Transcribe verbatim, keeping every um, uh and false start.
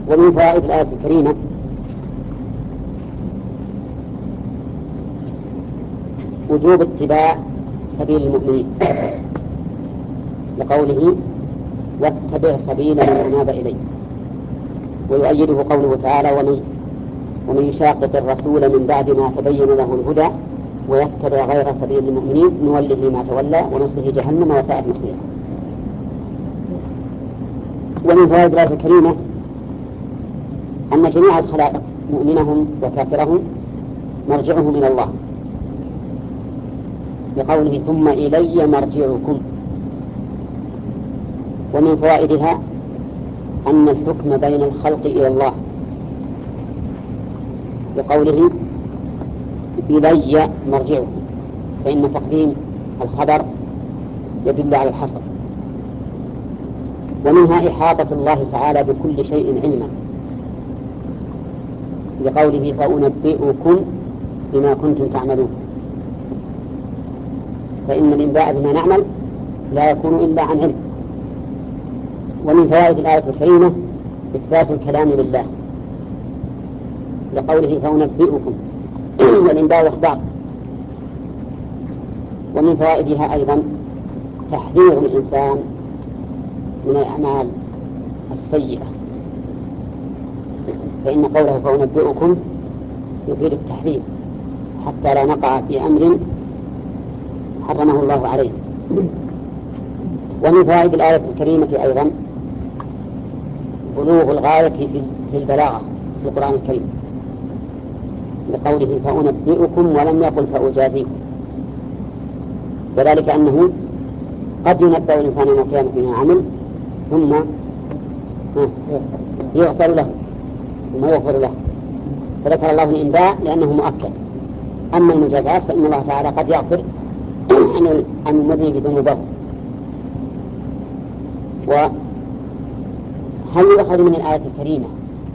ومن فوائد الآية الكريمة وجوب اتباع سبيل المؤمنين لقوله واتبع سبيل من أناب إليه، ويؤيده قوله تعالى ومن, ومن يشاقق الرسول من بعد ما تبين له الهدى ويتبع غير سبيل المؤمنين نوله ما تولى ونصله جهنم وساءت مصيره. ومن فوائد الآية الكريمة أن جميع الخلائق مؤمنهم وكافرهم مرجعهم إلى الله بقوله ثم إلي مرجعكم. ومن فوائدها أن الحكم بين الخلق إلى الله بقوله إلي مرجعكم، فإن تقديم الخبر يدل على الحصر. ومنها إحاطة الله تعالى بكل شيء علما بقوله فأنبئكم بما كنتم تعملون، فإن الإنباء بما نعمل لا يكون إلا عن علم. ومن فوائد الآية الكريمة إثبات الكلام لله لقوله فأنبئكم والإنباء إخبار. ومن فوائدها أيضا تحذير الإنسان من الأعمال السيئة، فإن قوله فأنبئكم يفيد التحذير حتى لا نقع في أمر حرمه الله عليه. ومن فوائد الآية الكريمة أيضا بلوغ الغاية في البلاغة في القرآن الكريم لقوله فأنبئكم ولم يقل فأجازيكم، وذلك أنه قد ينبأ الإنسان يوم القيامة بما عمل ثم يغفر له ثم يغفر له، فذكر الله الإنباء لأنه مؤكد. أما المجازات فإن الله تعالى قد يغفر عن المذنب بذنوبه. وهل يؤخذ من الآية الكريمة